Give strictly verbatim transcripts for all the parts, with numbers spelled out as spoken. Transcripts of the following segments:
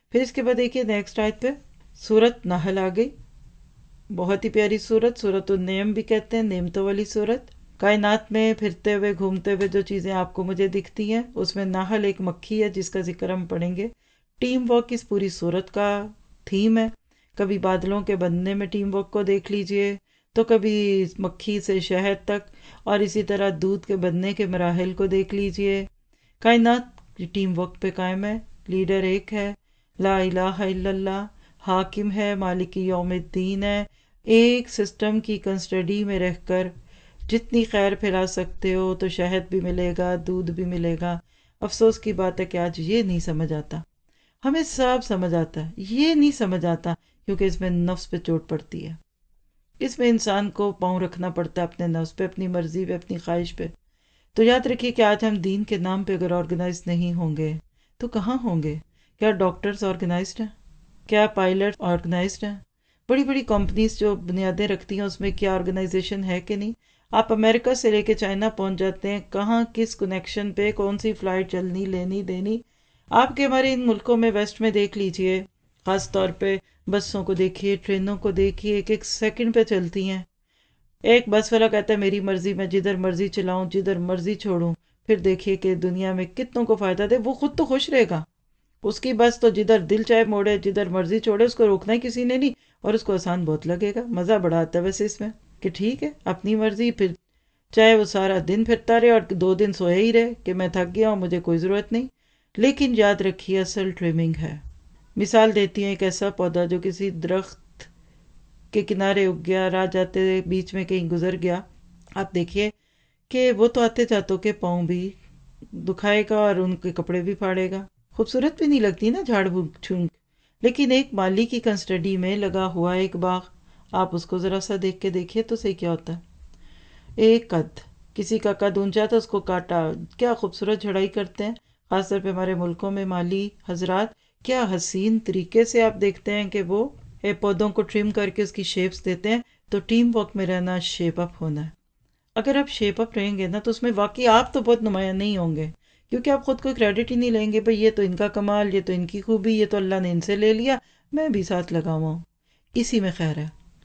پھر اس کے بعد دیکھیے نیکسٹ آیت پہ سورت نحل آ گئی، بہت ہی پیاری سورت، سورت النعم بھی کہتے ہیں، نعمتوں والی سورت۔ کائنات میں پھرتے ہوئے گھومتے ہوئے جو چیزیں آپ کو مجھے دکھتی ہیں اس میں نحل ایک مکھی ہے جس کا ذکر ہم پڑھیں گے۔ ٹیم ورک اس پوری سورت کا تھیم ہے، کبھی بادلوں کے بننے میں ٹیم ورک کو دیکھ لیجئے، تو کبھی مکھی سے شہد تک، اور اسی طرح دودھ کے بننے کے مراحل کو دیکھ لیجئے۔ کائنات ٹیم ورک پہ قائم ہے، لیڈر ایک ہے، لا الہ الا اللہ، حاکم ہے، مالک یوم الدین ہے۔ ایک سسٹم کی کنسٹڈی میں رہ کر جتنی خیر پھیلا سکتے ہو تو شہد بھی ملے گا، دودھ بھی ملے گا۔ افسوس کی بات ہے کہ آج یہ نہیں سمجھ آتا، ہمیں سب سمجھ آتا ہے، یہ نہیں سمجھ آتا کیونکہ اس میں نفس پہ چوٹ پڑتی ہے، اس میں انسان کو پاؤں رکھنا پڑتا ہے اپنے نفس پہ، اپنی مرضی پہ، اپنی خواہش پہ۔ تو یاد رکھیے کہ آج ہم دین کے نام پہ اگر آرگنائز نہیں ہوں گے تو کہاں ہوں گے؟ کیا ڈاکٹرز آرگنائزڈ ہیں؟ کیا پائلٹ آرگنائزڈ ہیں؟ بڑی بڑی کمپنیز جو بنیادیں رکھتی ہیں اس میں کیا آرگنائزیشن ہے کہ نہیں؟ آپ امریکہ سے لے کے چائنا پہنچ جاتے ہیں، کہاں کس کنیکشن پہ کون سی فلائٹ چلنی لینی دینی، آپ کے ہمارے ان ملکوں میں ویسٹ میں دیکھ لیجئے، خاص طور پہ بسوں کو دیکھیے، ٹرینوں کو دیکھیے، ایک ایک سیکنڈ پہ چلتی ہیں۔ ایک بس والا کہتا ہے میری مرضی، میں جدھر مرضی چلاؤں، جدھر مرضی چھوڑوں۔ پھر دیکھیے کہ دنیا میں کتنوں کو فائدہ دے، وہ خود تو خوش رہے گا، اس کی بس تو جدھر دل چاہے موڑے، جدھر مرضی چھوڑے، اس کو روکنا ہی کسی نے نہیں، اور اس کو آسان بہت لگے گا، مزہ بڑا آتا ہے ویسے اس میں کہ ٹھیک ہے اپنی مرضی، پھر چاہے وہ سارا دن پھرتا رہے اور دو دن سویا ہی رہے کہ میں تھک گیا ہوں، مجھے کوئی ضرورت نہیں۔ لیکن یاد رکھیے اصل ٹریمنگ ہے۔ مثال دیتی ہیں ایک ایسا پودا جو کسی درخت کے کنارے اگ گیا، راہ جاتے بیچ میں کہیں گزر گیا، آپ دیکھیے کہ وہ تو آتے جاتوں کے پاؤں بھی دکھائے گا اور ان کے کپڑے بھی پھاڑے گا، خوبصورت بھی نہیں لگتی نا جھاڑ جھونک۔ لیکن ایک مالی کی کنسٹڈی میں لگا ہوا ایک باغ، آپ اس کو ذرا سا دیکھ کے دیکھیے تو صحیح کیا ہوتا ہے۔ ایک قد، کسی کا قد اونچا تھا اس کو کاٹا، کیا خوبصورت جھڑائی کرتے ہیں، خاص طور پہ ہمارے ملکوں میں مالی حضرات کیا حسین طریقے سے آپ دیکھتے ہیں کہ وہ پودوں کو ٹرم کر کے اس کی شیپس دیتے ہیں۔ تو ٹیم ورک میں رہنا شیپ اپ ہونا ہے۔ اگر آپ شیپ اپ رہیں گے نا تو اس میں واقعی آپ تو بہت نمایاں نہیں ہوں گے، کیونکہ آپ خود کو کریڈٹ ہی نہیں لیں گے، بھئی یہ تو ان کا کمال، یہ تو ان کی خوبی، یہ تو اللہ نے ان سے لے لیا، میں بھی ساتھ لگا ہوا ہوں۔ اسی میں خیر ہے۔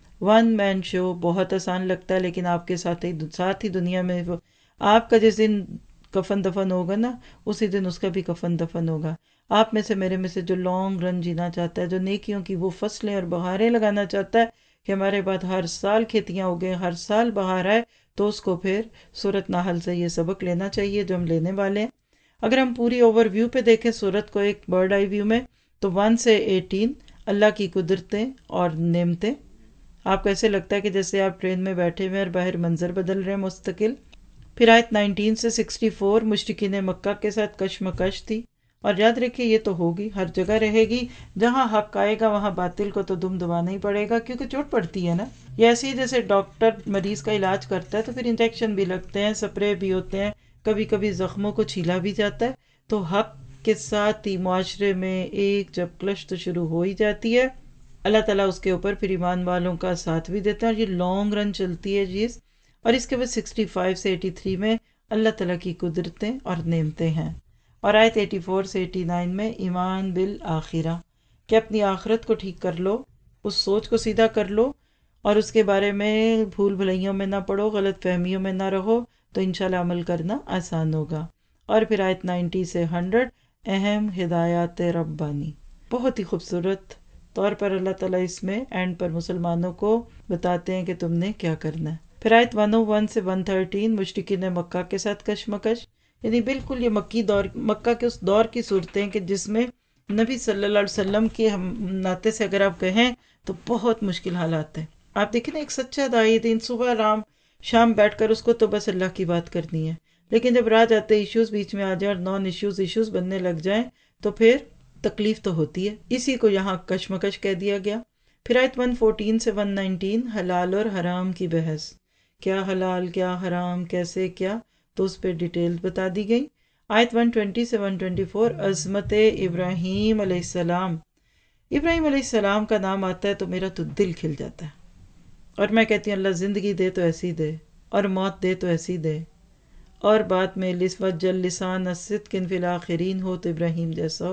ون مین شو بہت آسان لگتا ہے، لیکن آپ کے ساتھ ہی ساتھ ہی دنیا میں وہ آپ کا جس دن کفن دفن ہوگا نا، اسی دن اس کا بھی کفن دفن ہوگا۔ آپ میں سے میرے میں سے جو لانگ رن جینا چاہتا ہے، جو نیکیوں کی وہ فصلیں اور بہاریں لگانا چاہتا ہے کہ ہمارے بعد ہر سال کھیتیاں اگیں، ہر سال بہار آئے، تو اس کو پھر سورت نحل سے یہ سبق لینا چاہیے جو ہم لینے والے ہیں۔ اگر ہم پوری اوور ویو پہ دیکھیں سورت کو ایک برڈ آئی ویو میں، تو ون سے ایٹین اللہ کی قدرتیں اور نعمتیں، آپ کو ایسے لگتا ہے کہ جیسے آپ ٹرین میں بیٹھے ہوئے اور باہر منظر بدل رہے ہیں مستقل۔ پھر آیت نائنٹین سے سکسٹی فور مشرکین مکہ کے ساتھ کشمکش تھی، اور یاد رکھیے یہ تو ہوگی، ہر جگہ رہے گی، جہاں حق آئے گا وہاں باطل کو تو دم دبانا ہی پڑے گا، کیونکہ چوٹ پڑتی ہے نا۔ یہ ایسے ہی جیسے ڈاکٹر مریض کا علاج کرتا ہے تو پھر انجیکشن بھی لگتے ہیں، سپرے بھی ہوتے ہیں، کبھی کبھی زخموں کو چھیلا بھی جاتا ہے۔ تو حق کے ساتھ ہی معاشرے میں ایک جب کلش تو شروع ہو ہی جاتی ہے، اللہ تعالیٰ اس کے اوپر پھر ایمان والوں کا ساتھ بھی دیتا ہے، اور یہ لانگ رن چلتی ہے چیز۔ اور اس کے بعد سکسٹی فائیو سے ایٹی تھری میں اللہ تعالیٰ کی قدرتیں اور نعمتیں ہیں، اور آیت ایٹی فور سے ایٹی نائن میں ایمان بالآخرہ، کہ اپنی آخرت کو ٹھیک کر لو، اس سوچ کو سیدھا کر لو، اور اس کے بارے میں بھول بھلائیوں میں نہ پڑو، غلط فہمیوں میں نہ رہو، تو انشاءاللہ عمل کرنا آسان ہوگا۔ اور پھر آیت نائنٹی سے ہنڈریڈ اہم ہدایات ربانی، بہت ہی خوبصورت طور پر اللہ تعالیٰ اس میں اینڈ پر مسلمانوں کو بتاتے ہیں کہ تم نے کیا کرنا ہے۔ پھر آیت ون او ون سے ون تھرٹین مشرکین مکہ کے ساتھ کشمکش، یعنی بالکل یہ مکی دور، مکہ کے اس دور کی صورتیں کہ جس میں نبی صلی اللہ علیہ وسلم کے ہم ناطے سے اگر آپ کہیں تو بہت مشکل حالات ہیں۔ آپ دیکھیں نا ایک سچا داعی دین صبح رام شام بیٹھ کر اس کو تو بس اللہ کی بات کرنی ہے، لیکن جب راہ جاتے ایشوز بیچ میں آ جائیں اور نان ایشوز ایشوز بننے لگ جائیں تو پھر تکلیف تو ہوتی ہے۔ اسی کو یہاں کشمکش کہہ دیا گیا۔ پھر آیت ون فورٹین سے ون نائنٹین حلال اور حرام کی بحث، کیا حلال کیا حرام کیسے کیا، تو اس پہ ڈیٹیل بتا دی گئی۔ آیت ون ٹوینٹی سے ون ٹوینٹی فور عظمت ابراہیم علیہ السلام، ابراہیم علیہ السلام کا نام آتا ہے تو میرا تو دل کھل جاتا ہے، اور میں کہتی ہوں اللہ زندگی دے تو ایسی دے اور موت دے تو ایسی دے، اور بعد میں لسوت جل لسان صدق فی الآخرین ہو تو ابراہیم جیسا ہو۔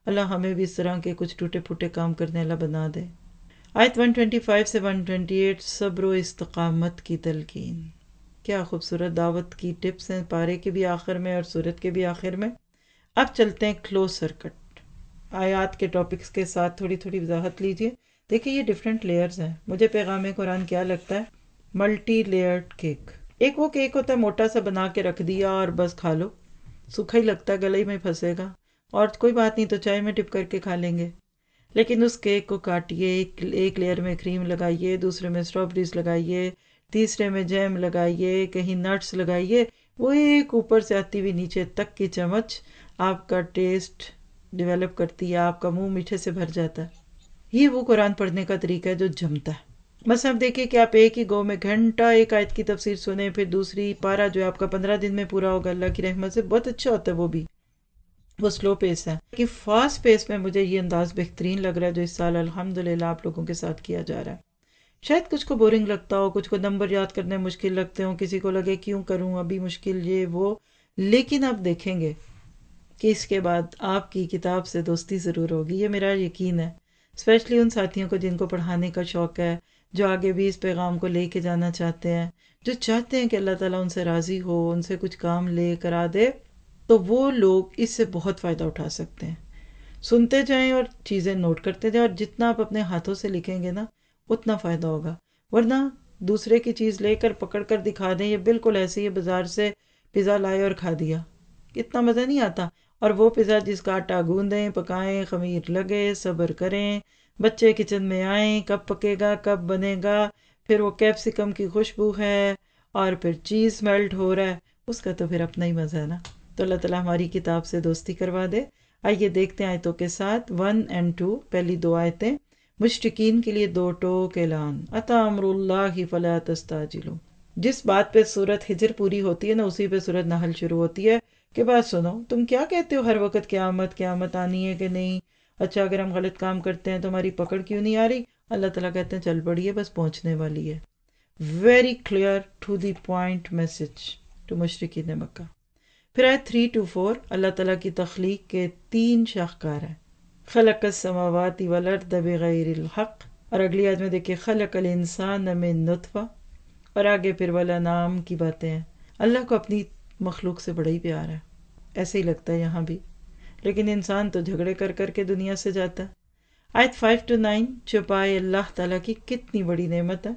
اللہ ہمیں بھی اس طرح کے کچھ ٹوٹے پھوٹے کام کرنے والا بنا دے۔ آیت ایک سو پچیس سے ایک سو اٹھائیس، صبر و استقامت کی تلقین۔ کیا خوبصورت دعوت کی ٹپس ہیں پارے کے بھی آخر میں اور سورت کے بھی آخر میں۔ اب چلتے ہیں کلوز سرکٹ، آیات کے ٹاپکس کے ساتھ تھوڑی تھوڑی وضاحت لیجئے۔ دیکھیں یہ ڈیفرنٹ لیئرز ہیں۔ مجھے پیغام قرآن کیا لگتا ہے؟ Multi layered cake. ایک وہ کیک ہوتا ہے موٹا سا بنا کے رکھ دیا اور بس کھا لو، سوکھا ہی لگتا ہے، گلے میں پھنسے گا، اور کوئی بات نہیں تو چائے میں ڈپ کر کے کھا لیں گے۔ لیکن اس کیک کو کاٹیے، ایک لیئر میں کریم لگائیے، دوسرے میں اسٹرابریز لگائیے، تیسرے میں جیم لگائیے، کہیں نٹس لگائیے، وہ ایک اوپر سے آتی ہوئی نیچے تک کی چمچ آپ کا ٹیسٹ ڈیولپ کرتی ہے، آپ کا منہ میٹھے سے بھر جاتا ہے۔ یہ وہ قرآن پڑھنے کا طریقہ ہے جو جمتا ہے۔ بس آپ دیکھیں کہ آپ ایک ہی گو میں گھنٹہ ایک آیت کی تفسیر سنیں، پھر دوسری پارہ جو ہے آپ کا پندرہ دن میں پورا ہوگا اللہ کی رحمت سے، بہت اچھا ہوتا ہے وہ بھی، وہ سلو پیس ہے۔ کہ فاسٹ پیس میں مجھے یہ انداز بہترین لگ رہا ہے جو اس سال الحمدللہ آپ لوگوں کے ساتھ کیا جا رہا ہے۔ شاید کچھ کو بورنگ لگتا ہو، کچھ کو نمبر یاد کرنے مشکل لگتے ہوں، کسی کو لگے کیوں کروں ابھی مشکل یہ وہ، لیکن آپ دیکھیں گے کہ اس کے بعد آپ کی کتاب سے دوستی ضرور ہوگی، یہ میرا یقین ہے۔ اسپیشلی ان ساتھیوں کو جن کو پڑھانے کا شوق ہے، جو آگے بھی اس پیغام کو لے کے جانا چاہتے ہیں، جو چاہتے ہیں کہ اللہ تعالیٰ ان سے راضی ہو، ان سے کچھ کام لے کرا دے، تو وہ لوگ اس سے بہت فائدہ اٹھا سکتے ہیں۔ سنتے جائیں اور چیزیں نوٹ کرتے جائیں، اور جتنا آپ اپنے ہاتھوں سے لکھیں گے نا اتنا فائدہ ہوگا۔ ورنہ دوسرے کی چیز لے کر پکڑ کر دکھا دیں، یہ بالکل ایسے ہی بازار سے پیزا لائے اور کھا دیا، اتنا مزہ نہیں آتا۔ اور وہ پیزا جس کا آٹا گوندیں، پکائیں، خمیر لگے، صبر کریں، بچے کچن میں آئیں، کب پکے گا، کب بنے گا، پھر وہ کیپسیکم کی خوشبو ہے اور پھر چیز میلٹ ہو رہا ہے، اس کا تو پھر اپنا ہی مزہ ہے نا۔ تو اللہ تعالیٰ ہماری کتاب سے دوستی کروا دے۔ آئیے دیکھتے ہیں آیتوں کے ساتھ ون اینڈ ٹو۔ پہلی دو آیتیں، مشرکین کے لیے دو ٹوک اعلان، اتی امر اللہ فلا تستعجلوا۔ جس بات پہ سورت ہجر پوری ہوتی ہے نا اسی پہ سورت نحل شروع ہوتی ہے کہ بات سنو، تم کیا کہتے ہو ہر وقت قیامت قیامت آنی ہے کہ نہیں؟ اچھا اگر ہم غلط کام کرتے ہیں تو ہماری پکڑ کیوں نہیں آ رہی؟ اللہ تعالیٰ کہتے ہیں چل پڑیے، بس پہنچنے والی ہے۔ Very clear to the point message to مشرکین مکہ۔ پھر آئے تھری ٹو فور، اللہ تعالیٰ کی تخلیق کے تین شاہکار ہیں، خلق السماوات والارض بغیر الحق، اور اگلی آیت میں دیکھیں خلق الانسان من نطفہ، اور آگے پھر والانعام کی باتیں ہیں۔ اللہ کو اپنی مخلوق سے بڑا ہی پیار ہے، ایسے ہی لگتا ہے یہاں بھی، لیکن انسان تو جھگڑے کر کر کے دنیا سے جاتا ہے۔ آیت فائیو ٹو نائن، چھپائے اللہ تعالیٰ کی کتنی بڑی نعمت ہے۔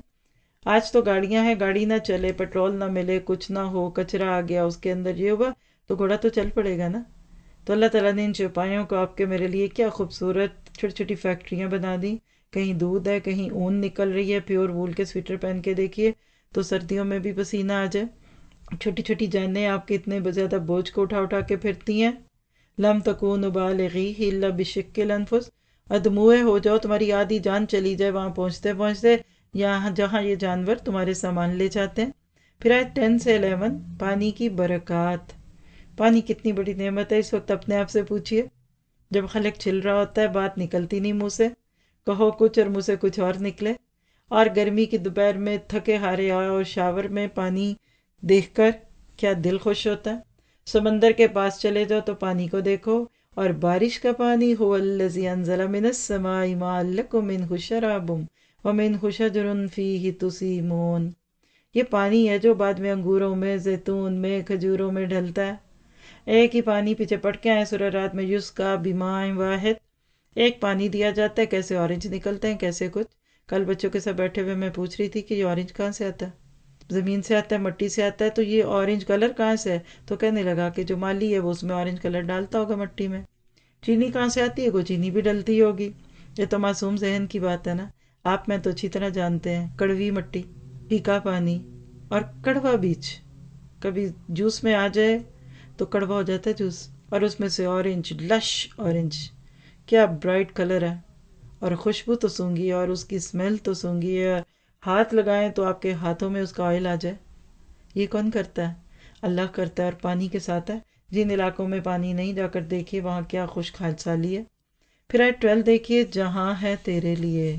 آج تو گاڑیاں ہیں، گاڑی نہ چلے، پیٹرول نہ ملے، کچھ نہ ہو، کچرا آ گیا اس کے اندر، یہ ہوا تو گھوڑا تو چل پڑے گا نا۔ تو اللہ تعالیٰ نے ان چوپایوں کو آپ کے میرے لیے کیا خوبصورت چھوٹی چھوٹی فیکٹریاں بنا دی، کہیں دودھ ہے، کہیں اون نکل رہی ہے، پیور وول کے سویٹر پہن کے دیکھیے تو سردیوں میں بھی پسینہ آ جائے۔ چھوٹی چھوٹی جانیں آپ کے اتنے زیادہ بوجھ کو اٹھا اٹھا کے پھرتی ہیں۔ لم تکونوا بالغیہ الا بشق الانفس، ادموئے ہو جاؤ، تمہاری آدھی جان چلی جائے وہاں پہنچتے پہنچتے، یہاں جہاں یہ جانور تمہارے سامان لے جاتے ہیں۔ پھر آئے ٹین سے الیون، پانی کی برکات۔ پانی کتنی بڑی نعمت ہے، اس وقت اپنے آپ سے پوچھئے، جب خلق چھل رہا ہوتا ہے بات نکلتی نہیں منہ سے، کہو کچھ اور منہ سے کچھ اور نکلے، اور گرمی کی دوپہر میں تھکے ہارے آئے اور شاور میں پانی دیکھ کر کیا دل خوش ہوتا ہے۔ سمندر کے پاس چلے جاؤ تو پانی کو دیکھو، اور بارش کا پانی هو الذی انزل من السماء ماء لکم منہ شراب ومنہ شجر فیہ تسیمون۔ یہ پانی ہے جو بعد میں انگوروں میں، زیتون میں، کھجوروں میں ڈھلتا ہے۔ ایک ہی پانی پیچھے پڑھ کے آئے سورہ رات میں، یسقیٰ بماء واحد، ایک پانی دیا جاتا ہے، کیسے اورنج نکلتے ہیں، کیسے کچھ۔ کل بچوں کے ساتھ بیٹھے ہوئے میں پوچھ رہی تھی کہ یہ اورنج کہاں سے آتا ہے؟ زمین سے آتا ہے، مٹی سے آتا ہے، تو یہ اورنج کلر کہاں سے ہے؟ تو کہنے لگا کہ جو مالی ہے وہ اس میں اورنج کلر ڈالتا ہوگا مٹی میں۔ چینی کہاں سے آتی ہے؟ وہ چینی بھی ڈلتی ہوگی۔ یہ تو معصوم ذہن کی بات ہے نا، آپ میں تو اچھی طرح جانتے ہیں، کڑوی مٹی، پھیکا پانی اور کڑوا بیج، کبھی جوس میں آ جائے تو کڑوا ہو جاتا ہے جوس، اور اس میں سے اورنج، لش اورنج، کیا برائٹ کلر ہے، اور خوشبو تو سونگھی، اور اس کی اسمیل تو سونگھی ہے، ہاتھ لگائیں تو آپ کے ہاتھوں میں اس کا آئل آ جائے۔ یہ کون کرتا ہے؟ اللہ کرتا ہے، اور پانی کے ساتھ ہے۔ جن علاقوں میں پانی نہیں جا کر دیکھیے وہاں کیا خشک حال ہے۔ پھر آئے ٹویلو دیکھیے، جہاں ہے تیرے لیے،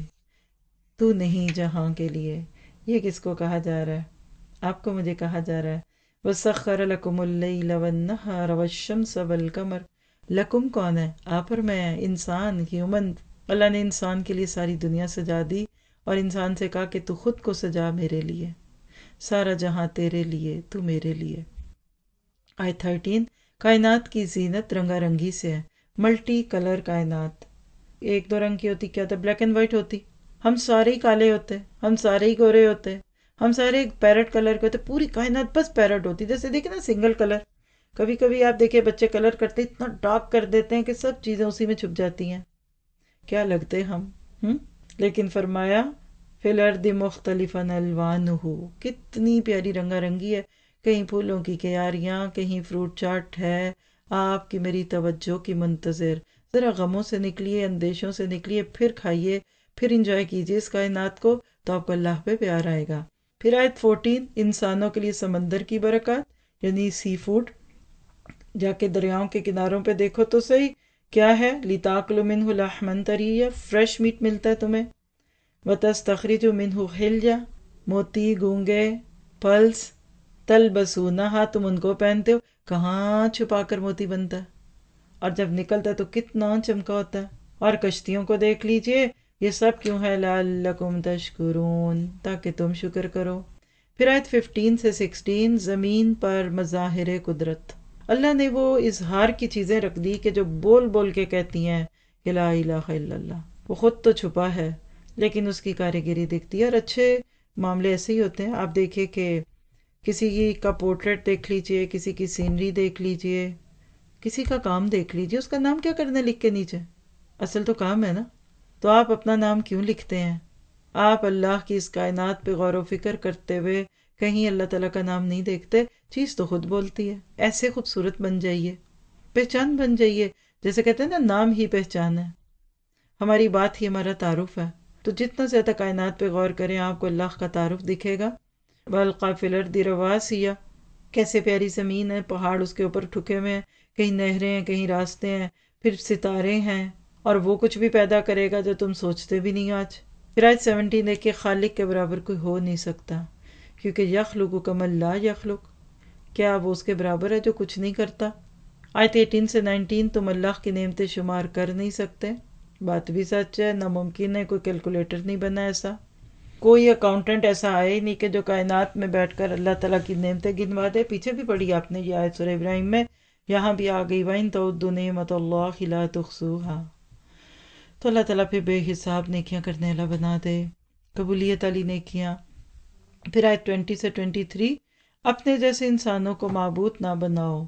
تو نہیں جہاں کے لیے۔ یہ کس کو کہا جا رہا ہے؟ آپ کو مجھے کہا جا رہا ہے۔ وَسَخَّرَ لَكُمُ اللَّيْلَ وَالنَّهَارَ وَالشَّمْسَ وَالْقَمَرَ، لکم کون ہے؟ آپ اور میں، انسان، ہیومن. اللہ نے انسان کے لیے ساری دنیا سجا دی اور انسان سے کہا کہ تو خود کو سجا میرے لیے، سارا جہاں تیرے لیے، تو میرے لیے. آئے تھرٹین، کائنات کی زینت رنگا رنگی سے ہے، ملٹی کلر کائنات. ایک دو رنگ کی ہوتی کیا تھا؟ بلیک اینڈ وائٹ ہوتی. ہم سارے ہی کالے ہوتے، ہم سارے ہی گورے ہوتے، ہم سارے پیرٹ کلر کے ہوتے، پوری کائنات بس پیرٹ ہوتی. جیسے دیکھیں نا سنگل کلر، کبھی کبھی آپ دیکھیں بچے کلر کرتے اتنا ڈارک کر دیتے ہیں کہ سب چیزیں اسی میں چھپ جاتی ہیں. کیا لگتے ہم ہم لیکن فرمایا فی الارض مختلفا الوانہ، کتنی پیاری رنگا رنگی ہے. کہیں پھولوں کی کیاریاں، کہیں فروٹ چاٹ ہے. آپ کی میری توجہ کی منتظر. ذرا غموں سے نکلیے، اندیشوں سے نکلیے، پھر کھائیے، پھر انجوائے کیجیے اس کائنات کو، تو آپ کو اللہ پہ پیار آئے گا. پھر آیت فورٹین، انسانوں کے لیے سمندر کی برکات یعنی سی فوڈ. جا کے دریاؤں کے کناروں پہ دیکھو تو صحیح، کیا ہے؟ لِتَأْكُلُوا مِنْهُ لَحْمًا طَرِيًّا، فریش میٹ ملتا ہے تمہیں. وَتَسْتَخْرِجُوا مِنْهُ حِلْيًا، موتی، گونگے، پلس. تَلْبَسُونَهَا، تم ان کو پہنتے ہو. کہاں چھپا کر موتی بنتا ہے، اور جب نکلتا ہے تو کتنا چمکا ہوتا ہے. اور کشتیوں کو دیکھ لیجئے، یہ سب کیوں ہے؟ لَعَلَّكُمْ تَشْكُرُونَ، تاکہ تم شکر کرو. پھر آیت ففٹین سے سکسٹین، زمین پر مظاہر قدرت. اللہ نے وہ اظہار کی چیزیں رکھ دی کہ جو بول بول کے کہتی ہیں کہ لا الہ الا اللہ. وہ خود تو چھپا ہے لیکن اس کی کاریگری دکھتی ہے. اور اچھے معاملے ایسے ہی ہوتے ہیں. آپ دیکھیں کہ کسی کا پورٹریٹ دیکھ لیجئے، کسی کی سینری دیکھ لیجئے، کسی کا کام دیکھ لیجئے، اس کا نام کیا کرنا لکھ کے نیچے؟ اصل تو کام ہے نا. تو آپ اپنا نام کیوں لکھتے ہیں؟ آپ اللہ کی اس کائنات پہ غور و فکر کرتے ہوئے کہیں اللہ تعالیٰ کا نام نہیں دیکھتے. چیز تو خود بولتی ہے. ایسے خوبصورت بن جائیے، پہچان بن جائیے. جیسے کہتے ہیں نا، نام ہی پہچان ہے، ہماری بات ہی ہمارا تعارف ہے. تو جتنا زیادہ کائنات پہ غور کریں آپ کو اللہ کا تعارف دکھے گا. وَأَلْقَىٰ فِي الْأَرْضِ رَوَاسِيَ، کیسے پیاری زمین ہے، پہاڑ اس کے اوپر ٹھکے ہوئے ہیں، کہیں نہریں ہیں، کہیں راستے ہیں، پھر ستارے ہیں. اور وہ کچھ بھی پیدا کرے گا جو تم سوچتے بھی نہیں آج. پھر آیت سیونٹین دیکھیے، خالق کے برابر کوئی ہو نہیں سکتا، کیونکہ یخلق کما لا یخلق، کیا وہ اس کے برابر ہے جو کچھ نہیں کرتا. آیت ایٹین سے نائنٹین، تم اللہ کی نعمتیں شمار کر نہیں سکتے. بات بھی سچ ہے، ناممکن ہے، کوئی کیلکولیٹر نہیں بنا ایسا، کوئی اکاؤنٹنٹ ایسا آئے ہی نہیں کہ جو کائنات میں بیٹھ کر اللہ تعالیٰ کی نعمتیں گنوا دے. پیچھے بھی پڑھی آپ نے یہ آیت سورہ ابراہیم میں، یہاں بھی آ گئی وَإِن تَعُدُّوا نِعْمَتَ اللَّهِ لَا تُحْصُوهَا. تو اللہ تعالیٰ پھر بے حساب نیکیاں کرنے والا بنا دے، قبولیت والی نیکیاں. پھر آیت ٹوینٹی سے ٹوینٹی تھری، اپنے جیسے انسانوں کو معبود نہ بناؤ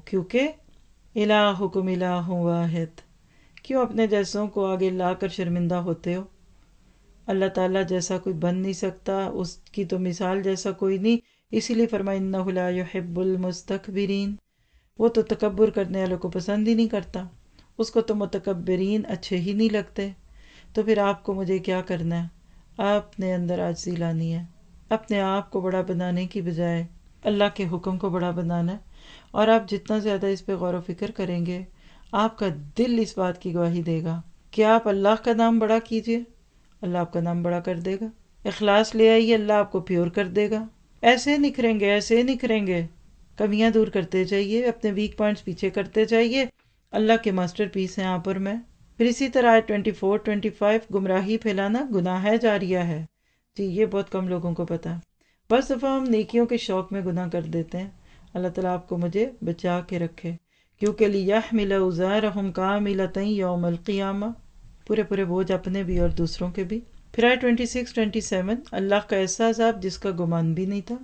کیونکہ الہکم الہ واحد. کیوں اپنے جیسوں کو آگے لا کر شرمندہ ہوتے ہو؟ اللہ تعالیٰ جیسا کوئی بن نہیں سکتا، اس کی تو مثال جیسا کوئی نہیں. اسی لیے فرمایا انہ لا یحب المستکبرین، وہ تو تکبر کرنے والوں کو پسند ہی نہیں کرتا، اس کو تو متکبرین اچھے ہی نہیں لگتے. تو پھر آپ کو مجھے کیا کرنا ہے؟ آپ نے اندر عاجزی لانی ہے، اپنے آپ کو بڑا بنانے کی بجائے اللہ کے حکم کو بڑا بنانا ہے. اور آپ جتنا زیادہ اس پہ غور و فکر کریں گے، آپ کا دل اس بات کی گواہی دے گا کہ آپ اللہ کا نام بڑا کیجئے، اللہ آپ کا نام بڑا کر دے گا. اخلاص لے آئیے، اللہ آپ کو پیور کر دے گا. ایسے نکھریں گے، ایسے نکھریں گے. کمیاں دور کرتے جائیے، اپنے ویک پوائنٹس پیچھے کرتے جائیے. اللہ کے ماسٹر پیس ہیں آپ اور میں. پھر اسی طرح ٹوینٹی فور ٹوینٹی فائیو، گمراہی پھیلانا گناہ ہے جاریہ ہے. جی یہ بہت کم لوگوں کو پتا. بس دفعہ ہم نیکیوں کے شوق میں گناہ کر دیتے ہیں. اللہ تعالیٰ آپ کو مجھے بچا کے رکھے، کیونکہ لِيَحْمِلَ أَوْزَارَهُمْ كَامِلَةً يَوْمَ الْقِيَامَةِ، پورے پورے بوجھ اپنے بھی اور دوسروں کے بھی. پھر آئے twenty six twenty seven, Allah کا ایسا عذاب جس کا گمان بھی نہیں تھا.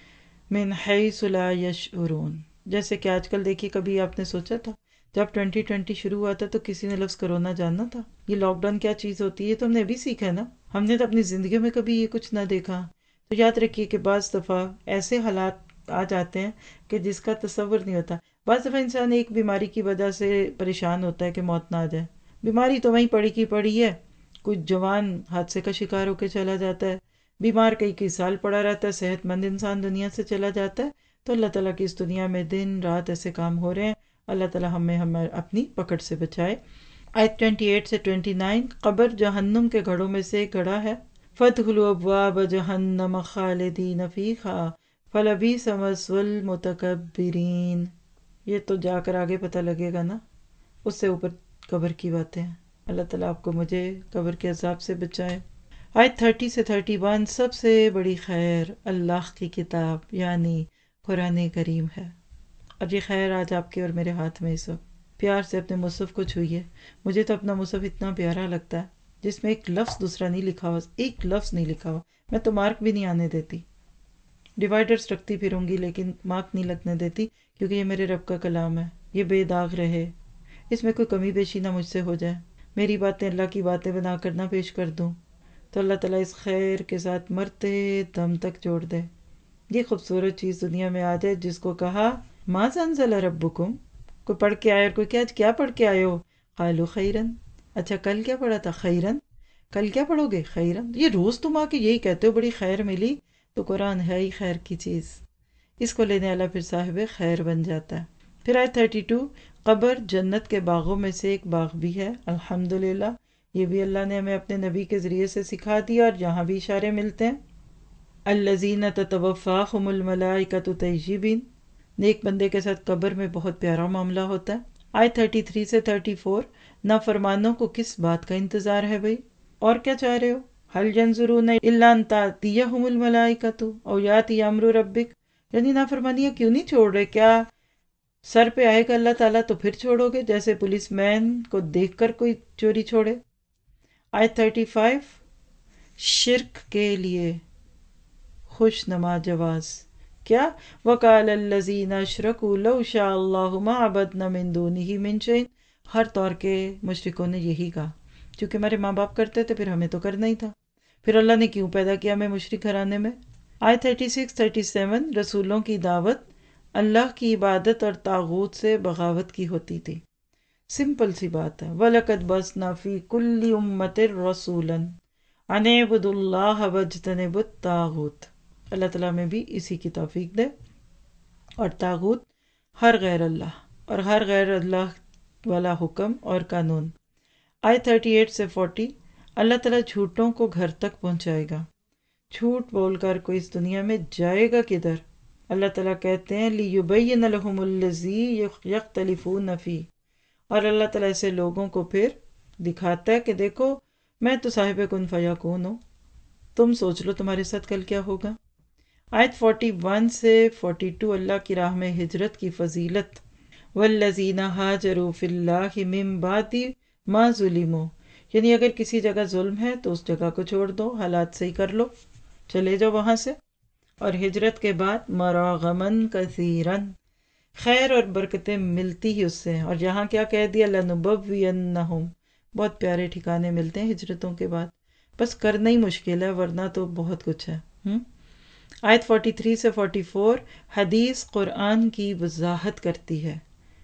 مِنْ حَيْثُ لَا يَشْعُرُونَ، جیسے کہ آج کل دیکھیے، کبھی آپ نے سوچا تھا جب ٹوینٹی ٹوینٹی شروع ہوا تھا تو کسی نے لفظ کرونا جاننا تھا؟ یہ لاک ڈاؤن کیا چیز ہوتی ہے تو ہم نے بھی سیکھا نا. ہم نے تو اپنی زندگیوں میں کبھی یہ کچھ نہ دیکھا. تو یاد رکھیے کہ بعض دفعہ ایسے حالات آ جاتے ہیں کہ جس کا تصور نہیں ہوتا. بعض دفعہ انسان ایک بیماری کی وجہ سے پریشان ہوتا ہے کہ موت نہ آ جائے. بیماری تو وہیں پڑی کی پڑی ہے، کچھ جوان حادثے کا شکار ہو کے چلا جاتا ہے، بیمار کئی کئی سال پڑا رہتا ہے، صحت مند انسان دنیا سے چلا جاتا ہے. تو اللہ تعالیٰ کی اس دنیا میں دن رات ایسے کام ہو رہے ہیں. اللہ تعالیٰ ہمیں ہمیں اپنی پکڑ سے بچائے. آیت ٹوینٹی ایٹ سے ٹوینٹی نائن، قبر جہنم کے گھڑوں میں سے ایک گھڑا ہے. فَادْخُلُوا أَبْوَابَ جَهَنَّمَ خَالِدِينَ فِيهَا فَلَبِئْسَ مَثْوَى الْمُتَكَبِّرِينَ. یہ تو جا کر آگے پتہ لگے گا نا. اس سے اوپر قبر کی باتیں ہیں۔ اللہ تعالیٰ آپ کو مجھے قبر کے عذاب سے بچائے۔ آیت تھرٹی سے تھرٹی ون، سب سے بڑی خیر اللہ کی کتاب یعنی قرآن کریم ہے، اور یہ خیر آج آپ کے اور میرے ہاتھ میں اس وقت۔ پیار سے اپنے مصحف کو چھوئیے۔ مجھے تو اپنا مصحف اتنا پیارا لگتا ہے جس میں ایک لفظ دوسرا نہیں لکھا ہوا، ایک لفظ نہیں لکھا ہوا، میں تو مارک بھی نہیں آنے دیتی، ڈیوائڈرز رکھتی پھروں گی لیکن مارک نہیں لگنے دیتی، کیونکہ یہ میرے رب کا کلام ہے، یہ بے داغ رہے، اس میں کوئی کمی بیشی نہ مجھ سے ہو جائے، میری باتیں اللہ کی باتیں بنا کر نہ پیش کر دوں، تو اللہ تعالیٰ اس خیر کے ساتھ مرتے دم تک جوڑ دے۔ یہ خوبصورت چیز دنیا میں آ جائے جس کو کہا ماذ انزل ربکم، کوئی پڑھ کے آئے اور کوئی کیا کیا پڑھ کے آئے ہو، قالوا خیرن، اچھا کل کیا پڑھا تھا، خیرن، کل کیا پڑھو گے، خیرن، یہ روز تم آ کے یہی کہتے ہو بڑی خیر ملی، تو قرآن ہے ہی خیر کی چیز، اس کو لینے والا پھر صاحب خیر بن جاتا ہے۔ پھر آئے تھرٹی ٹو، قبر جنت کے باغوں میں سے ایک باغ بھی ہے، الحمدللہ، یہ بھی اللہ نے ہمیں اپنے نبی کے ذریعے سے سکھا دیا، اور یہاں بھی اشارے ملتے ہیں۔ الذین تتوفاہم الملائکۃ طیبین، نیک بندے کے ساتھ قبر میں بہت پیارا معاملہ ہوتا ہے۔ آئے تھرٹی تھری سے تھرٹی فور، نافرمانوں کو کس بات کا انتظار ہے بھئی، اور کیا چاہ رہے ہو، هل ينظرون الا ان تأتیہم الملائکۃ او یاتی امر ربک، یعنی نافرمانیاں کیوں نہیں چھوڑ رہے، کیا سر پہ آئے گا اللہ تعالیٰ تو پھر چھوڑو گے، جیسے پولیس مین کو دیکھ کر کوئی چوری چھوڑے۔ آیت تھرٹی فائیو، شرک کے لیے خوش نما جواز، کیا وَقَالَ الَّذِينَ اشْرَكُوا لَوْ شَاءَ اللَّهُ مَا عَبَدْنَا مِن دُونِهِ مِن شَيْءٍ، ہر طور کے مشرکوں نے یہی کہا، چونکہ ہمارے ماں باپ کرتے تھے پھر ہمیں تو کرنا ہی تھا، پھر اللہ نے کیوں پیدا کیا ہمیں مشرک گھرانے میں۔ آیت تھرٹی سکس تھرٹی سیون، رسولوں کی دعوت اللہ کی عبادت اور طاغوت سے بغاوت کی ہوتی تھی، سمپل سی بات ہے، وَلَقَدْ بَعَثْنَا فِي كُلِّ أُمَّةٍ رَسُولًا أَنِ اعْبُدُوا اللَّهَ وَاجْتَنِبُوا الطَّاغُوتَ، اللہ تعالیٰ میں بھی اسی کی توفیق دے، اور طاغوت ہر غیر اللہ اور ہر غیر اللہ والا حکم اور قانون۔ آئے تھرٹی ایٹ سے فورٹی، اللہ تعالیٰ جھوٹوں کو گھر تک پہنچائے گا، جھوٹ بول کر کوئی اس دنیا میں جائے گا کدھر، اللہ تعالیٰ کہتے ہیں لِيُبَيِّنَ لَهُمُ الَّذِي يَخْتَلِفُونَ فِيهِ، اور اللہ تعالیٰ ایسے لوگوں کو پھر دکھاتا ہے کہ دیکھو میں تو صاحب کن فیکون ہوں، تم سوچ لو تمہارے ساتھ کل کیا ہوگا۔ آیت فورٹی ون سے فورٹی ٹو، اللہ کی راہ میں ہجرت کی فضیلت، وَالَّذِينَ هَاجَرُوا فِي اللَّهِ مِن بَعْدِ مَا ظُلِمُوا، یعنی اگر کسی جگہ ظلم ہے تو اس جگہ کو چھوڑ دو، حالات صحیح کر لو، چلے جاؤ وہاں سے، اور ہجرت کے بعد مَرَاغَمًا كَثِيرًا، خیر اور برکتیں ملتی ہی اس سے ہیں، اور یہاں کیا کہہ دیا، لَنُبَوِّيَنَّهُمْ، بہت پیارے ٹھکانے ملتے ہیں ہجرتوں کے بعد، بس کرنا ہی مشکل ہے ورنہ تو بہت کچھ ہے۔ ہم آیت فورٹی تھری سے فورٹی فور، حدیث قرآن کی وضاحت کرتی ہے،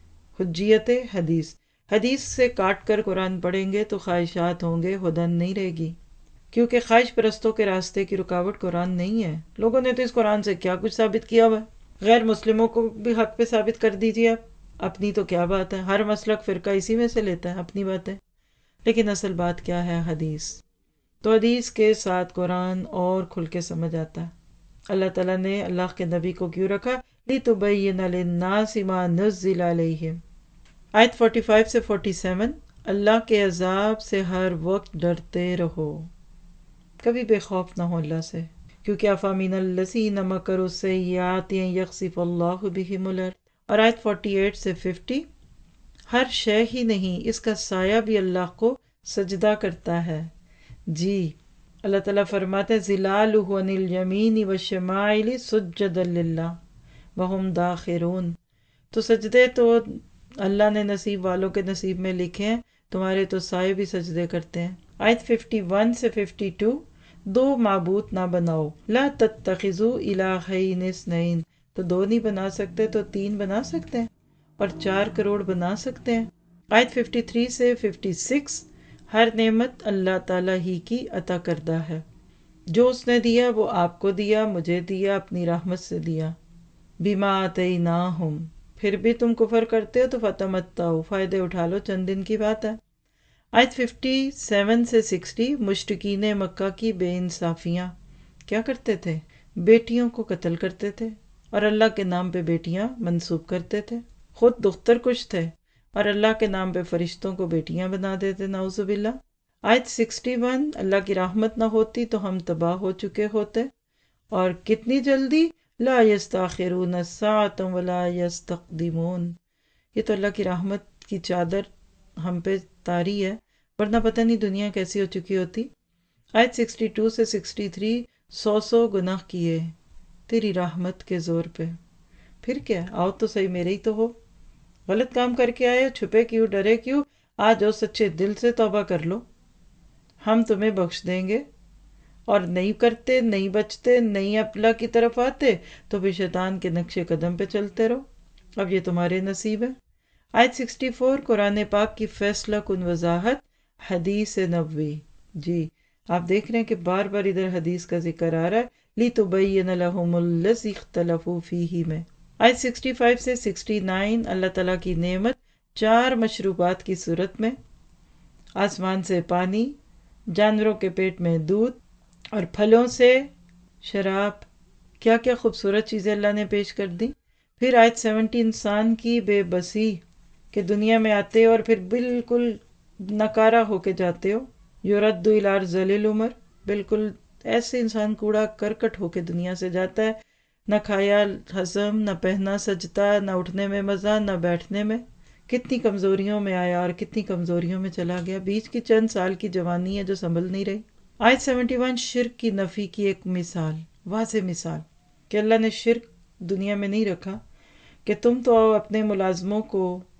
حجیت حدیث، حدیث سے کاٹ کر قرآن پڑھیں گے تو خواہشات ہوں گے، ہدن نہیں رہے گی، کیونکہ خواہش پرستوں کے راستے کی رکاوٹ قرآن نہیں ہے، لوگوں نے تو اس قرآن سے کیا کچھ ثابت کیا ہوا ہے، غیر مسلموں کو بھی حق پہ ثابت کر دیجیے آپ، اپنی تو کیا بات ہے، ہر مسلک فرقہ اسی میں سے لیتا ہے اپنی باتیں، لیکن اصل بات کیا ہے، حدیث، تو حدیث کے ساتھ قرآن اور کھل کے سمجھ آتا ہے۔ اللہ تعالیٰ نے اللہ کے نبی کو کیوں رکھا، لِتُبَيِّنَ لِلنَّاسِ مَا نُزِّلَ عَلَيْهِمْ۔ آیت فورٹی فائیو سے فورٹی سیون، اللہ کے عذاب سے ہر وقت ڈرتے رہو، کبھی بے خوف نہ ہو اللہ سے، کیونکہ افامین الذین مکروا السیئات یخسف اللہ بہم الارض۔ اور آیت فورٹی ایٹ سے ففٹی، ہر شے ہی نہیں اس کا سایہ بھی اللہ کو سجدہ کرتا ہے، جی اللہ تعالیٰ فرماتے ہیں ظلالہ عن الیمین والشمائل سجدا للہ وہم داخرون، تو سجدے تو اللہ نے نصیب والوں کے نصیب میں لکھے ہیں، تمہارے تو سائے بھی سجدے کرتے ہیں۔ آیت ففٹی ون سے ففٹی ٹو، دو معبود نہ بناؤ، لا تتخذوا الہین اثنین، تو دو نہیں بنا سکتے تو تین بنا سکتے ہیں، اور چار کروڑ بنا سکتے ہیں۔ آیت ففٹی تھری سے ففٹی سکس، ہر نعمت اللہ تعالیٰ ہی کی عطا کردہ ہے، جو اس نے دیا وہ آپ کو دیا، مجھے دیا، اپنی رحمت سے دیا، بما آتیناہم، پھر بھی تم کفر کرتے ہو تو فتمتعوا، فائدے اٹھا لو، چند دن کی بات ہے۔ آیت ففٹی سیون سے سکسٹی، مشرکین مکہ کی بے انصافیاں، کیا کرتے تھے، بیٹیوں کو قتل کرتے تھے اور اللہ کے نام پہ بیٹیاں منسوب کرتے تھے، خود دختر کچھ تھے اور اللہ کے نام پہ فرشتوں کو بیٹیاں بنا دیتے، نعوذ باللہ۔ آیت سکسٹی ون، اللہ کی رحمت نہ ہوتی تو ہم تباہ ہو چکے ہوتے، اور کتنی جلدی، لا یستاخرون ساعۃ ولا یستقدمون۔ یہ تو اللہ کی رحمت کی چادر ہم پہ تاری ہے، ورنہ پتہ نہیں دنیا کیسی ہو چکی ہوتی۔ آیت سکسٹی ٹو سے سکسٹی تھری، سو سو گناہ کیے تیری رحمت کے زور پہ، پھر کیا، آؤ تو صحیح میرے ہی تو ہو، غلط کام کر کے آئے ہو، چھپے کیوں، ڈرے کیوں، آ جاؤ سچے دل سے توبہ کر لو، ہم تمہیں بخش دیں گے۔ اور نہیں کرتے، نہیں بچتے، نہیں اللہ کی طرف آتے تو پھر شیطان کے نقش قدم پہ چلتے رہو، اب یہ تمہارے نصیب ہے۔ آیت سکسٹی فور، قرآن پاک کی فیصلہ کن وضاحت، حدیث نبوی۔ جی آپ دیکھ رہے ہیں کہ بار بار ادھر حدیث کا ذکر آ رہا ہے، لِتُبَيِّنَ لَهُمُ الَّذِي اخْتَلَفُوا فِيهِ میں۔ آیت سکسٹی فائیو سے سکسٹی نائن، اللہ تعالیٰ کی نعمت چار مشروبات کی صورت میں، آسمان سے پانی، جانوروں کے پیٹ میں دودھ، اور پھلوں سے شراب۔ کیا کیا خوبصورت چیزیں اللہ نے پیش کر دی۔ پھر آیت سیونٹی، انسان کی بے بسی کہ دنیا میں آتے ہو اور پھر بالکل نکارہ ہو کے جاتے ہو، یرد الی ارذل العمر، بالکل ایسے انسان کوڑا کرکٹ ہو کے دنیا سے جاتا ہے، نہ کھایا ہضم، نہ پہنا سجتا، نہ اٹھنے میں مزہ، نہ بیٹھنے میں، کتنی کمزوریوں میں آیا اور کتنی کمزوریوں میں چلا گیا، بیچ کی چند سال کی جوانی ہے جو سنبھل نہیں رہی۔ آیت سیونٹی ون، شرک کی نفی کی ایک مثال، واضح مثال کہ اللہ نے شرک دنیا میں نہیں رکھا، کہ تم تو اپنے ملازموں کو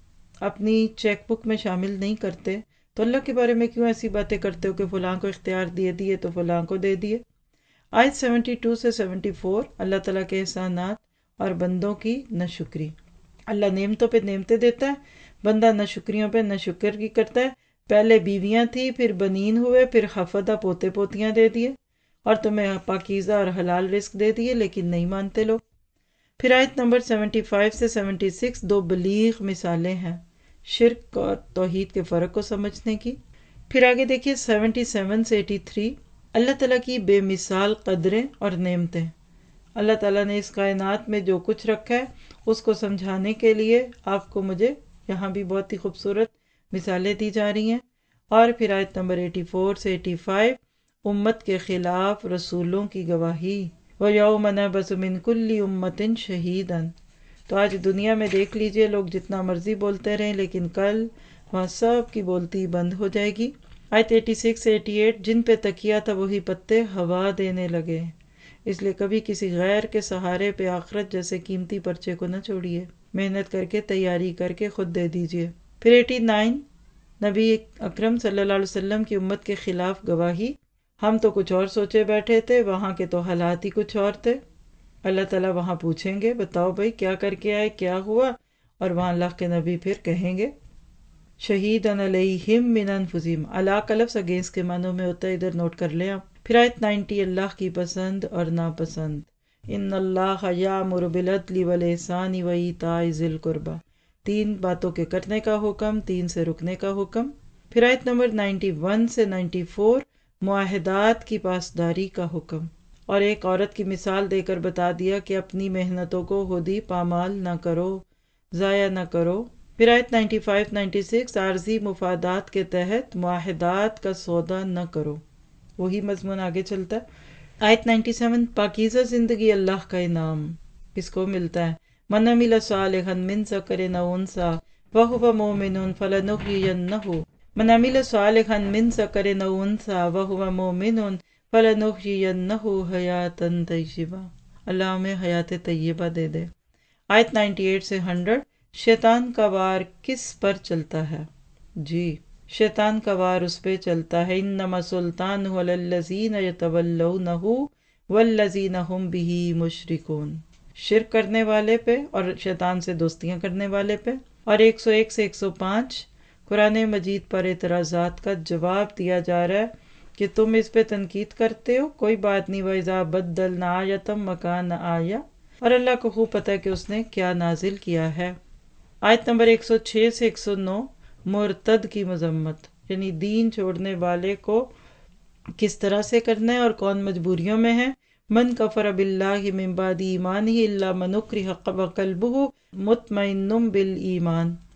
اپنی چیک بک میں شامل نہیں کرتے تو اللہ کے بارے میں کیوں ایسی باتیں کرتے ہو کہ فلاں کو اختیار دیے دیے تو فلاں کو دے دیے۔ آیت سیونٹی ٹو سے سیونٹی فور، اللہ تعالیٰ کے احسانات اور بندوں کی ناشکری۔ اللہ نعمتوں پہ نعمتیں دیتا ہے، بندہ ناشکریوں پہ ناشکر کی کرتا ہے، پہلے بیویاں تھی، پھر بنین ہوئے، پھر حفدہ پوتے پوتیاں دے دیے، اور تمہیں پاکیزہ اور حلال رزق دے دیے، لیکن نہیں مانتے لوگ۔ پھر آیت نمبر سیونٹی فائیو سے سیونٹی سکس، دو بلیغ مثالیں ہیں شرک اور توحید کے فرق کو سمجھنے کی۔ پھر آگے دیکھیے سیونٹی سیون سے ایٹی تھری، اللہ تعالیٰ کی بے مثال قدریں اور نعمتیں۔ اللہ تعالیٰ نے اس کائنات میں جو کچھ رکھا ہے اس کو سمجھانے کے لیے آپ کو مجھے یہاں بھی بہت ہی خوبصورت مثالیں دی جا رہی ہیں۔ اور پھر آیت نمبر ایٹی فور سے ایٹی فائیو، امت کے خلاف رسولوں کی گواہی، وَيَوْمَ نَبْعَثُ مِنْ كُلِّ أُمَّةٍ شَهِيدًا۔ تو آج دنیا میں دیکھ لیجئے لوگ جتنا مرضی بولتے رہیں، لیکن کل وہاں سب کی بولتی بند ہو جائے گی۔ آیت ایٹی سکس سے ایٹی ایٹ، جن پہ تکیہ تھا وہی پتے ہوا دینے لگے، اس لیے کبھی کسی غیر کے سہارے پہ آخرت جیسے قیمتی پرچے کو نہ چھوڑیے، محنت کر کے تیاری کر کے خود دے دیجئے۔ پھر ایٹی نائن، نبی اکرم صلی اللہ علیہ وسلم کی امت کے خلاف گواہی، ہم تو کچھ اور سوچے بیٹھے تھے، وہاں کے تو حالات ہی کچھ اور تھے۔ اللہ تعالیٰ وہاں پوچھیں گے بتاؤ بھائی کیا کر کے آئے، کیا ہوا، اور وہاں اللہ کے نبی پھر کہیں گے شہیدن علیہم من انفسہم، اللہ کا لفظ اگینسٹ کے معنوں میں ہوتا ہے، ادھر نوٹ کر لیں آپ۔ پھر آیت نائنٹی، اللہ کی پسند اور ناپسند، ان اللہ یامر بالعدل والاحسان وایتاء ذی القربی، تین باتوں کے کرنے کا حکم، تین سے رکنے کا حکم۔ پھر آیت نمبر نائنٹی ون سے نائنٹی فور، معاہدات کی پاسداری کا حکم، اور ایک عورت کی مثال دے کر بتا دیا کہ اپنی محنتوں کو خود ہی پامال نہ کرو، ضائع نہ کرو۔ پھر آیت نائنٹی فائیو نائنٹی سکس، عارضی مفادات کے تحت معاہدات کا سودا نہ کرو، وہی مضمون آگے چلتا ہے۔ آیت نائنٹی سیون، پاکیزہ زندگی اللہ کا انعام کس کو ملتا ہے، من عمل صالحا من ذکر او انثی وہو مؤمن فلنحیینہ، من عمل صالحا من ذکر او انثی وہو مؤمن فلنحیینہ حیاۃ طیبہ، اللہ ہمیں حیات طیبہ دے دے۔ آیت نائنٹی ایٹ سے ہنڈریڈ، شیطان کا وار کس پر چلتا ہے، جی شیطان کا وار اس پہ چلتا ہے، انما سلطانہ علی الذین یتولونہ والذین ہم بہ مشرکون، شرک کرنے والے پہ اور شیطان سے دوستیاں کرنے والے پہ۔ اور ایک سو ایک سے ایک سو پانچ قرآن مجید پر اعتراضات کا جواب دیا جا رہا ہے کہ تم اس پہ تنقید کرتے ہو، کوئی بات نہیں، وَإِذَا بَدَّلْنَا آیَةً مَّكَانَ آیَةٍ، اور اللہ کو خوب پتہ ہے کہ اس نے کیا نازل کیا ہے۔ آیت نمبر ایک سو چھ سے ایک سو نو، مرتد کی مذمت، یعنی دین چھوڑنے والے کو کس طرح سے کرنا ہے اور کون مجبوریوں میں ہے۔ من کفر باللہ من بعد ایمانہ الا من اکرہ وقلبہ مطمئن بالایمان،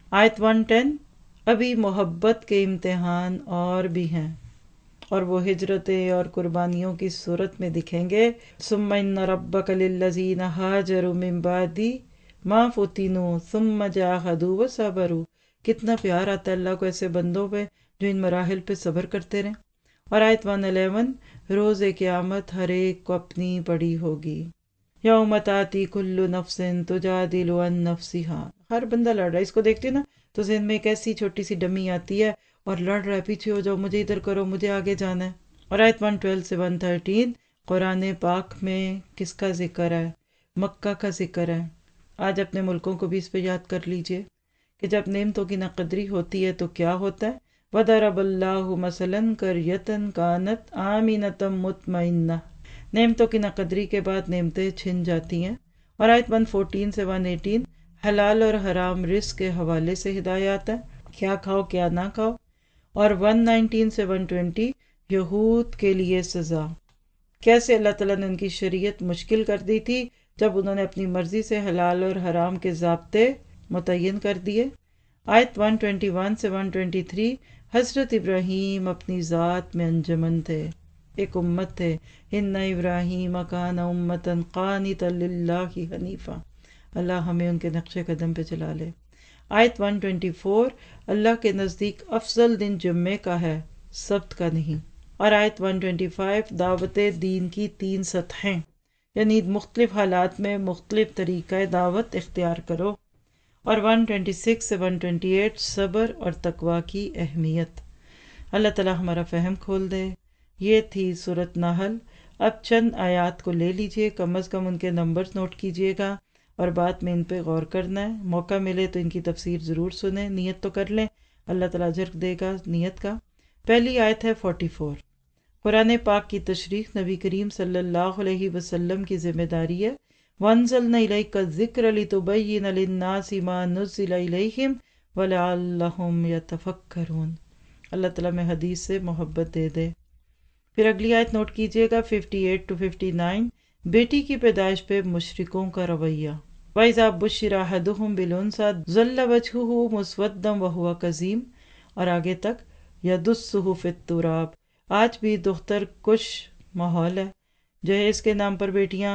آیت ون ٹین، ابھی محبت کے امتحان اور بھی ہیں اور وہ ہجرتیں اور قربانیوں کی صورت میں دکھیں گے۔ ثم ان ربک للذین ہاجروا من بعد ما فتنوا ثم جاہدوا وصبروا۔ کتنا پیار آتا ہے اللہ کو ایسے بندوں پہ جو ان مراحل پہ صبر کرتے رہیں۔ اور آیت ون الیون، روز قیامت ہر ایک کو اپنی پڑی ہوگی۔ یوم تاتی کل نفس تجادل عن نفسہا، ہر بندہ لڑ رہا ہے، اس کو دیکھتے نا تو ذہن میں ایک ایسی چھوٹی سی ڈمی آتی ہے اور لڑ رہا ہے، پیچھے ہو جاؤ، مجھے ادھر کرو، مجھے آگے جانا ہے۔ اور آیت ون ٹویلو سے ون تھرٹین قرآن پاک میں کس کا ذکر ہے؟ مکہ کا ذکر ہے۔ آج اپنے ملکوں کو بھی اس پہ یاد کر لیجئے کہ جب نعمتوں کی ناقدری ہوتی ہے تو کیا ہوتا ہے۔ وَضَرَبَ اللَّهُ مَثَلًا قَرْيَةً كَانَتْ آمِنَةً مُطْمَئِنَّةً، نعمتوں کی ناقدری کے بعد نعمتیں چھن جاتی ہیں۔ اور آیت ون فورٹین سے ون ایٹین حلال اور حرام رزق کے حوالے سے ہدایات ہے، کیا کھاؤ کیا نہ کھاؤ۔ اور ون نائنٹین سے ون ٹوینٹی یہود کے لیے سزا، کیسے اللہ تعالیٰ نے ان کی شریعت مشکل کر دی تھی جب انہوں نے اپنی مرضی سے حلال اور حرام کے ضابطے متعین کر دیے۔ آیت ون ٹوینٹی ون سے ون ٹوینٹی تھری حضرت ابراہیم اپنی ذات میں انجمن تھے، ایک امت تھے۔ ان ابراہیم کان امۃ قانتا للہ حنیفا، اللہ ہمیں ان کے نقش قدم پہ چلا لے۔ آیت ون ٹوینٹی فور اللہ کے نزدیک افضل دن جمعے کا ہے، سبت کا نہیں۔ اور آیت ون ٹوینٹی فائیو دعوت دین کی تین سطحیں، یعنی مختلف حالات میں مختلف طریقہ دعوت اختیار کرو۔ اور ون ٹوینٹی سکس سے ون ٹوینٹی ایٹ صبر اور تقوی کی اہمیت۔ اللہ تعالیٰ ہمارا فہم کھول دے۔ یہ تھی سورۃ نحل۔ اب چند آیات کو لے لیجئے، کم از کم ان کے نمبرز نوٹ کیجئے گا اور بعد میں ان پہ غور کرنا ہے۔ موقع ملے تو ان کی تفسیر ضرور سنیں، نیت تو کر لیں، اللہ تعالیٰ اجر دے گا نیت کا۔ پہلی آیت ہے فورٹی فور، قرآن پاک کی تشریح نبی کریم صلی اللہ علیہ وسلم کی ذمہ داری ہے۔ وَأَنزَلْنَا إِلَيْكَ الذِّكْرَ لِتُبَيِّنَ لِلنَّاسِ مَا نُزِّلَ إِلَيْهِمْ وَلَعَلَّهُمْ يَتَفَكَّرُونَ۔ اللہ تعالیٰ میں حدیث سے محبت دے دے۔ پھر اگلی آیت نوٹ کیجئے گا fifty eight to fifty nine, بیٹی کی پیدائش پہ مشرکوں کا رویہ۔ وَإِذَا بُشِّرَ أَحَدُهُمْ بِالْأُنثىٰ ظَلَّ وَجْهُهُ مُسْوَدًّا وَهُوَ كَظِيمٌ، اور آگے تک يَدُسُّهُ فِي التُّرَابِ۔ آج بھی دختر کش ماحول ہے، جہیز کے نام پر بیٹیاں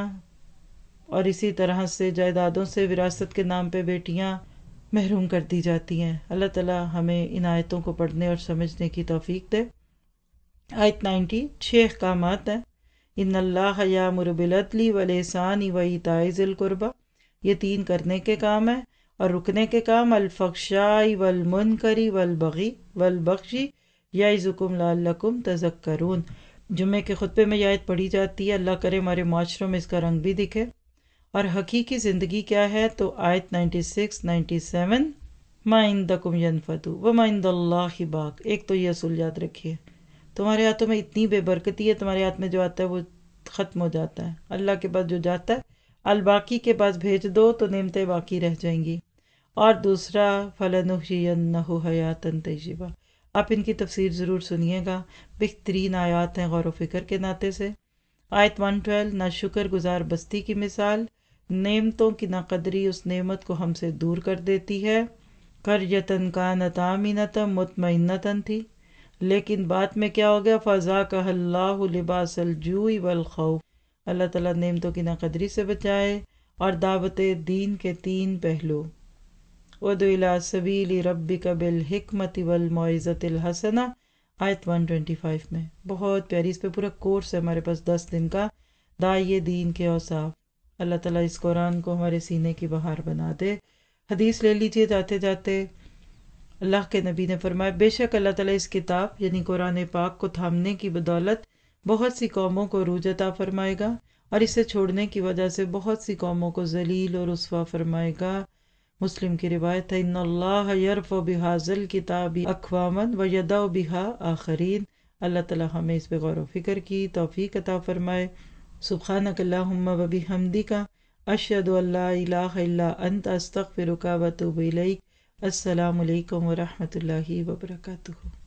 اور اسی طرح سے جائیدادوں سے وراثت کے نام پہ بیٹیاں محروم کر دی جاتی ہیں۔ اللہ تعالیٰ ہمیں ان آیتوں کو پڑھنے اور سمجھنے کی توفیق دے۔ آیت نائنٹی، چھ احکامات ہیں۔ ان اللہ یامر بالعدل والاحسان وایتاء ذی القربی، یہ تین کرنے کے کام ہیں، اور رکنے کے کام الفحشاء والمنکر والبغی والبغی یعظکم لعلکم تذکرون۔ جمعے کے خطبے میں یہ آیت پڑھی جاتی ہے، اللہ کرے ہمارے معاشروں میں اس کا رنگ بھی دکھے۔ اور حقیقی زندگی کیا ہے؟ تو آیت نائنٹی سکس نائنٹی سیون، ما عندکم ینفد وما عند اللہ باق۔ ایک تو یہ اصول یاد رکھیے، تمہارے ہاتھوں میں اتنی بے برکتی ہے، تمہارے ہاتھ میں جو آتا ہے وہ ختم ہو جاتا ہے، اللہ کے پاس جو جاتا ہے الباقی کے پاس بھیج دو تو نعمتیں باقی رہ جائیں گی۔ اور دوسرا فَلَنُحْيِيَنَّهُ حَيَاةً طَيِّبَةً، آپ ان کی تفسیر ضرور سنیے گا، بہترین آیات ہیں غور و فکر کے ناطے سے۔ آیت ون ٹویلو، نا شکر گزار بستی کی مثال، نعمتوں کی ناقدری اس نعمت کو ہم سے دور کر دیتی ہے۔ قَرْيَةً كَانَتْ آمِنَةً مُطْمَئِنَّةً تھی، لیکن بعد میں کیا ہو گیا؟ فَذَاقَهَا اللَّهُ لِبَاسَ الْجُوعِ وَالْخَوْفِ۔ اللہ تعالیٰ نعمتوں کی ناقدری سے بچائے۔ اور دعوت دین کے تین پہلو، ادع الی سبیل ربک بالحکمۃ والموعظۃ الحسنہ، آیت ون ٹوینٹی فائیو میں بہت پیاری، اس پہ پورا کورس ہے ہمارے پاس دس دن کا، داعیے دین کے اوصاف۔ اللہ تعالیٰ اس قرآن کو ہمارے سینے کی بہار بنا دے۔ حدیث لے لیجئے جاتے جاتے، اللہ کے نبی نے فرمایا، بے شک اللہ تعالیٰ اس کتاب یعنی قرآن پاک کو تھامنے کی بدولت بہت سی قوموں کو عروج عطا فرمائے گا، اور اسے چھوڑنے کی وجہ سے بہت سی قوموں کو ذلیل اور رسوا فرمائے گا۔ مسلم کی روایت ہے، ان اللہ یرفع بہذا الکتاب اقواما ویضع بہا آخرین۔ اللہ تعالیٰ ہمیں اس پہ غور و فکر کی توفیق عطا فرمائے۔ سبحانک اللہم وبحمدک، اشہد ان لا الہ الا انت، استغفرک واتوب الیک۔ السلام علیکم ورحمۃ اللہ وبرکاتہ۔